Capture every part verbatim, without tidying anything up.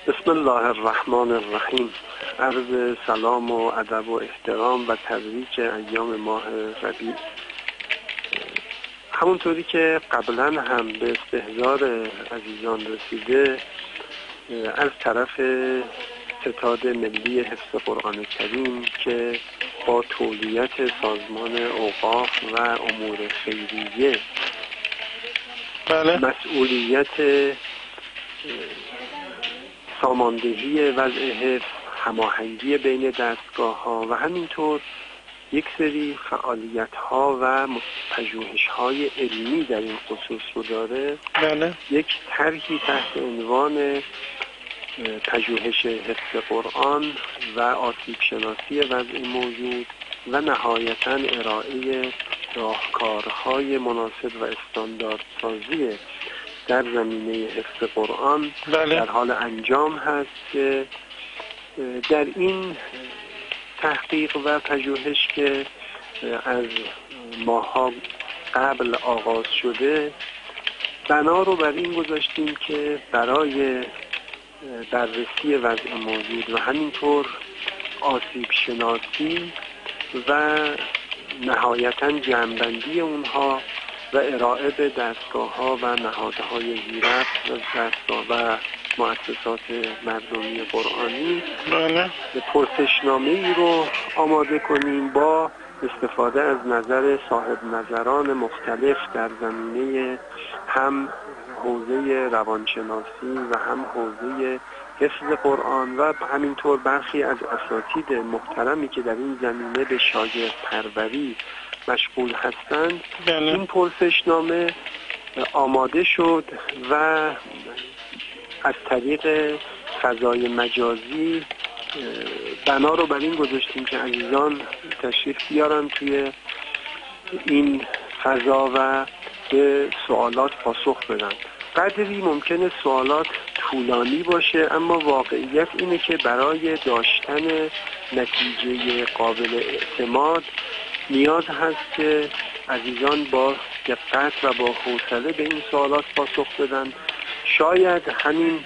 بسم الله الرحمن الرحیم. عرض سلام و ادب و احترام و تبریک ایام ماه ربیع. همونطوری که قبلا هم به استحضار عزیزان رسیده، از طرف ستاد ملی حفظ قرآن کریم که با تولیت سازمان اوقاف و امور خیریه بله. مسئولیت ساماندهی وضع حفظ، هماهنگی بین دستگاه ها و همینطور یک سری فعالیت ها و پژوهش های علمی در این خصوص رو داره، بله. یک طرحی تحت عنوان پژوهش حفظ قرآن و آسیب شناسی وضع موجود و نهایتاً ارائه راهکارهای مناسب و استانداردسازی در زمینه حفظ قرآن بله. در حال انجام هست که در این تحقیق و پژوهش که از ماها قبل آغاز شده، بنا رو بر این گذاشتیم که برای بررسی وضع موجود و همینطور آسیب شناسی و نهایتاً جمع‌بندی اونها و ارائه به دستگاه ها و نهادهای زیرفت و دستگاه و مؤسسات مردمی قرآنی بله. پرسشنامه ای رو آماده کنیم با استفاده از نظر صاحب نظران مختلف در زمینه هم حوزه روانشناسی و هم حوزه حفظ قرآن و همینطور برخی از اساتید محترمی که در این زمینه به شاگرد پروری مشغول هستند. بله. این پرسشنامه آماده شد و از طریق فضای مجازی بنا رو بر این گذاشتیم که عزیزان تشریف بیارن توی این فضا و به سوالات پاسخ بدن. قدری ممکنه سوالات طولانی باشه، اما واقعیت اینه که برای داشتن نتیجه قابل اعتماد نیاز هست که عزیزان با دقت و با حوصله به این سوالات پاسخ بدن. شاید همین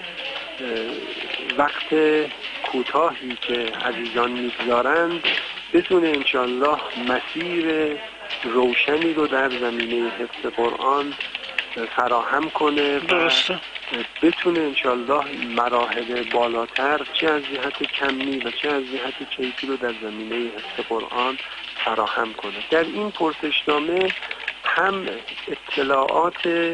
وقت کوتاهی که عزیزان میگذارند بتونه انشالله مسیر روشنی رو در زمینه حفظ قرآن فراهم کنه و بتونه انشالله مراحل بالاتر چه از جهت کمی و چه از جهت کیفی رو در زمینه حفظ قرآن فراهم کنه. در این پرسشنامه هم اطلاعات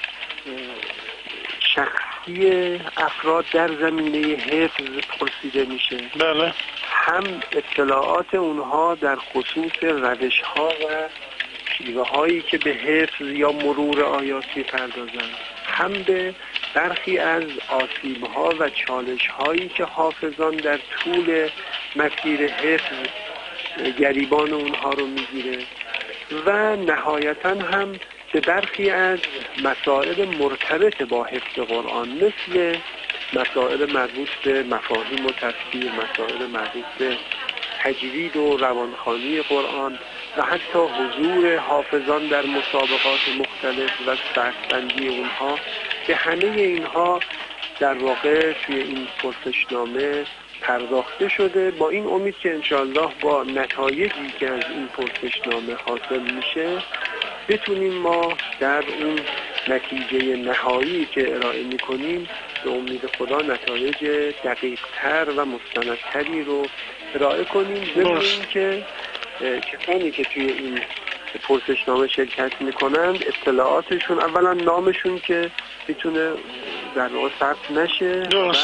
شخصی افراد در زمینه حفظ پرسیده میشه، بله. هم اطلاعات اونها در خصوص روش ها و شیوه هایی که به حفظ یا مرور آیات میپردازن، هم به برخی از آسیب ها و چالش هایی که حافظان در طول مسیر حفظ گریبان اونها رو میگیره و نهایتاً هم به برخی از مسائل مرتبط با حفظ قرآن مثل مسائل مربوط به مفاهیم و تفسیر، مسائل مربوط به تجوید و روانخوانی قرآن و حتی حضور حافظان در مسابقات مختلف و سطح‌بندی اونها، به همه اینها در واقع توی این پرسشنامه پرداخته شده، با این امید که انشالله با نتایجی که از این پرسشنامه حاصل میشه بتونیم ما در اون نتیجه نهایی که ارائه میکنیم به امید خدا نتایج دقیق‌تر و مستندتری رو ارائه کنیم. ضمن اینکه کسانی که توی این پرسشنامه شرکت میکنند اطلاعاتشون اولا نامشون که میتونه در واقع ثبت نشه و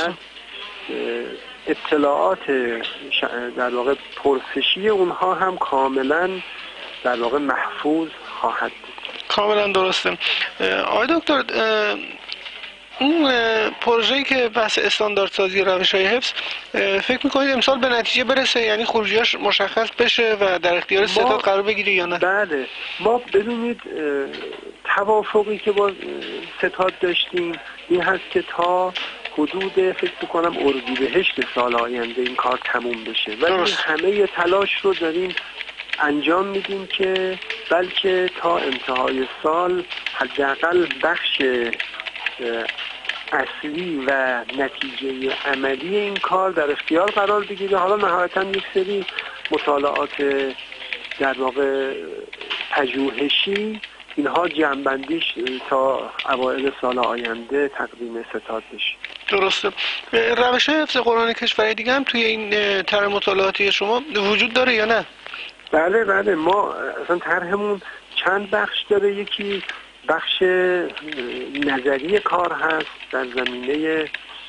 اطلاعات در واقع پرسشی اونها هم کاملا در واقع محفوظ خواهد بود. کاملا درسته. آقای دکتر، اون پروژه‌ای که بحث استانداردسازی روش‌های حفظ فکر می‌کنید امسال به نتیجه برسه، یعنی خروجیاش مشخص بشه و در اختیار ستاد قرار بگیره یا نه؟ بله، ما ببینید توافقی که با ستاد داشتیم این هست که تا حدود فکر می‌کنم اردیبهشت سال آینده این کار تموم بشه، ولی همه تلاش رو داریم انجام میدیم که بلکه تا انتهای سال حداقل بخش اصلی و نتیجه عملی این کار در اختیار قرار بگیره. حالا نهایتا یک سری مطالعات در واقع پژوهشی اینها جمع‌بندیش تا اوایل سال آینده تقدیم ستاد بشه. درسته. روش های حفظ قرآن کشوری دیگه هم توی این طرح مطالعاتی شما وجود داره یا نه؟ بله بله، ما اصلا طرحمون چند بخش داره. یکی بخش نظری کار هست در زمینه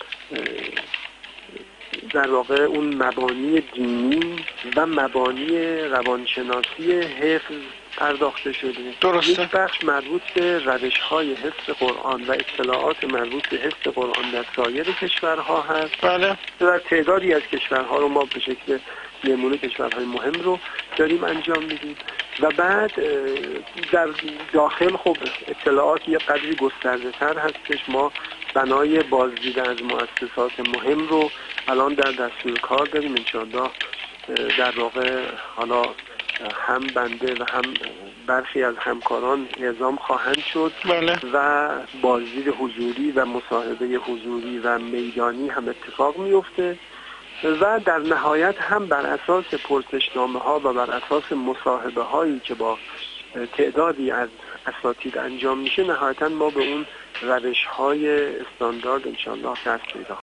در واقع اون مبانی دینی و مبانی روانشناسی حفظ پرداخته شده. درسته. یک بخش مربوط به روش‌های حفظ قرآن و اطلاعات مربوط به حفظ قرآن در سایر کشورها هست. بله. در تعدادی از کشورها رو ما به شکل نمونه کشورهای مهم رو داریم انجام میدیم و بعد در داخل خب اطلاعات یه قدری گسترده تر هستش. ما بنای بازدید از مؤسسات مهم رو الان در دستور کار داریم. انشاءالله در واقع حالا هم بنده و هم برخی از همکاران اعزام خواهند شد. بله. و بازدید حضوری و مصاحبه حضوری و میدانی هم اتفاق میفته و در نهایت هم بر اساس پرسشنامه ها و بر اساس مصاحبه هایی که با تعدادی از اساتید انجام میشه، نهایتا ما به اون روش های استاندارد انشاءالله دست پیدا